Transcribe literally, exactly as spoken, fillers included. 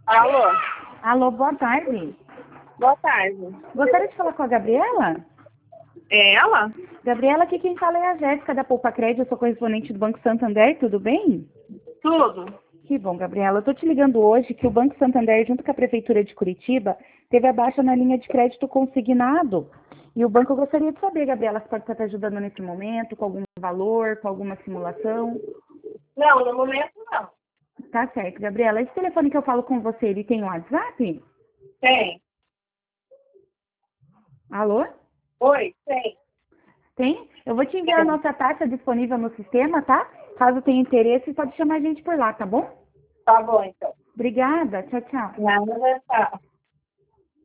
Alô? Alô, boa tarde. Boa tarde. Gostaria de falar com a Gabriela? É ela? Gabriela, aqui quem fala é a Jéssica da Poupa Crédito, eu sou correspondente do Banco Santander, tudo bem? Tudo. Que bom, Gabriela. Eu estou te ligando hoje que o Banco Santander, junto com a Prefeitura de Curitiba, teve a baixa na linha de crédito consignado. E o banco gostaria de saber, Gabriela, se pode estar te ajudando nesse momento, com algum valor, com alguma simulação. Não, no momento não. Tá certo, Gabriela. Esse telefone que eu falo com você, ele tem um WhatsApp? Tem. Alô? Oi, tem. Tem? Eu vou te enviar a Tem. nossa taxa disponível no sistema, tá? Caso tenha interesse, pode chamar a gente por lá, tá bom? Tá bom, então. Obrigada. Tchau, tchau. Nada, tá.